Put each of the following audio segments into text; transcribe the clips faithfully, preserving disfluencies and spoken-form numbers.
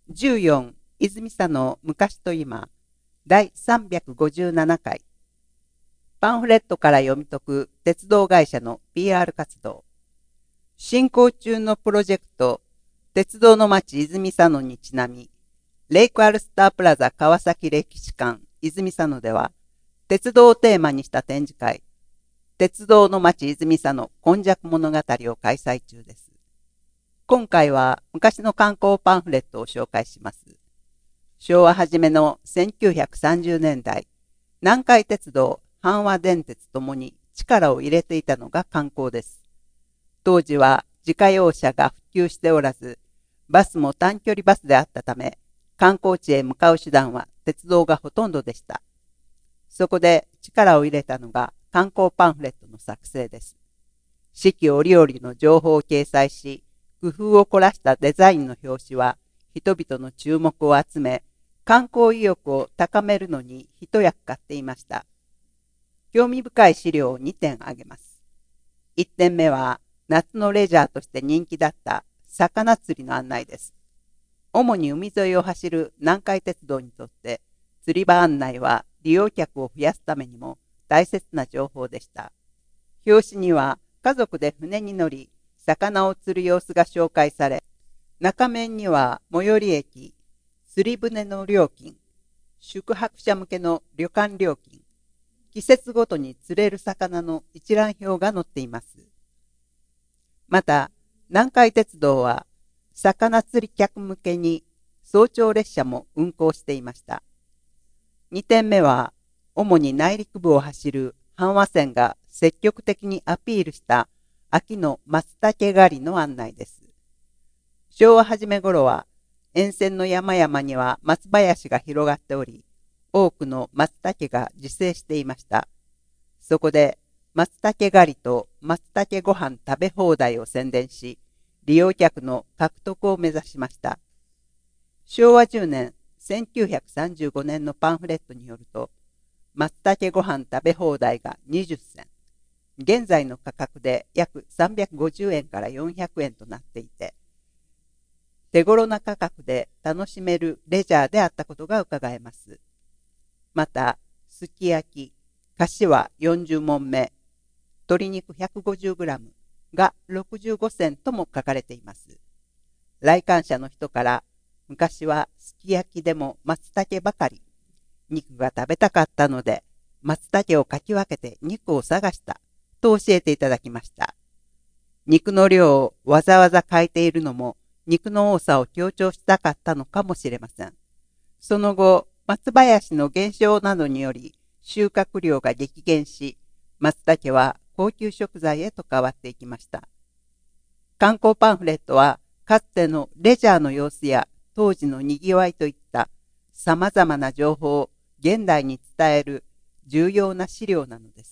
じゅうよん泉佐野昔と今だいさんびゃくごじゅうななかいパンフレットから読み解く鉄道会社の ピーアール 活動。進行中のプロジェクト鉄道の街泉佐野にちなみ、レイクアルスタープラザ川崎歴史館泉佐野では、鉄道をテーマにした展示会、鉄道の街泉佐野今昔物語を開催中です。今回は昔の観光パンフレットを紹介します。昭和初めのせんきゅうひゃくさんじゅうねんだい、南海鉄道、阪和電鉄ともに力を入れていたのが観光です。当時は自家用車が普及しておらず、バスも短距離バスであったため、観光地へ向かう手段は鉄道がほとんどでした。そこで力を入れたのが観光パンフレットの作成です。四季折々の情報を掲載し、工夫を凝らしたデザインの表紙は人々の注目を集め、観光意欲を高めるのに一役買っていました。興味深い資料をにてん挙げます。いってんめは夏のレジャーとして人気だった魚釣りの案内です。主に海沿いを走る南海鉄道にとって釣り場案内は利用客を増やすためにも大切な情報でした。表紙には家族で船に乗り魚を釣る様子が紹介され、中面には最寄り駅、釣り船の料金、宿泊者向けの旅館料金、季節ごとに釣れる魚の一覧表が載っています。また、南海鉄道は魚釣り客向けに早朝列車も運行していました。にてんめは、主に内陸部を走る阪和線が積極的にアピールした秋の松茸狩りの案内です。昭和初め頃は沿線の山々には松林が広がっており、多くの松茸が自生していました。そこで松茸狩りと松茸ご飯食べ放題を宣伝し、利用客の獲得を目指しました。昭和じゅうねん、せんきゅうひゃくさんじゅうごねんのパンフレットによると、松茸ご飯食べ放題がにじゅっせん。現在の価格で約さんびゃくごじゅうえんからよんひゃくえんとなっていて、手頃な価格で楽しめるレジャーであったことが伺えます。また、すき焼き、かしわよんじゅうもんめ、鶏肉 ひゃくごじゅうグラム がろくじゅうごせんとも書かれています。来館者の人から、昔はすき焼きでも松茸ばかり、肉が食べたかったので、松茸をかき分けて肉を探した。と教えていただきました。肉の量をわざわざ書いているのも肉の多さを強調したかったのかもしれません。その後、松林の減少などにより収穫量が激減し、松茸は高級食材へと変わっていきました。観光パンフレットはかつてのレジャーの様子や当時のにぎわいといった様々な情報を現代に伝える重要な資料なのです。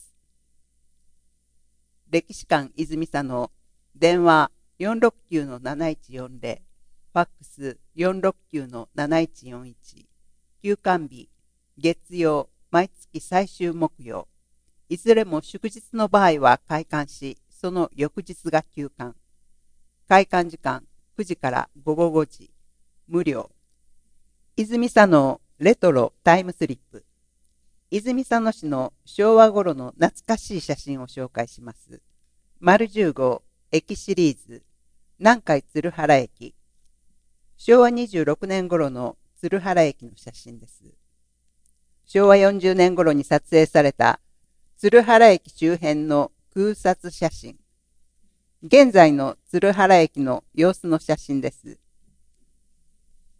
歴史館泉佐野、電話 よんろくきゅうのなないちよんぜろ、ファックス よんろくきゅうのなないちよんいち、休館日、月曜、毎月最終木曜、いずれも祝日の場合は開館し、その翌日が休館。開館時間くじからごごごじ、無料。泉佐野レトロタイムスリップ。泉佐野市の昭和頃の懐かしい写真を紹介します。丸じゅうご駅シリーズ南海鶴原駅。昭和にじゅうろくねん頃の鶴原駅の写真です。昭和よんじゅうねん頃に撮影された鶴原駅周辺の空撮写真。現在の鶴原駅の様子の写真です。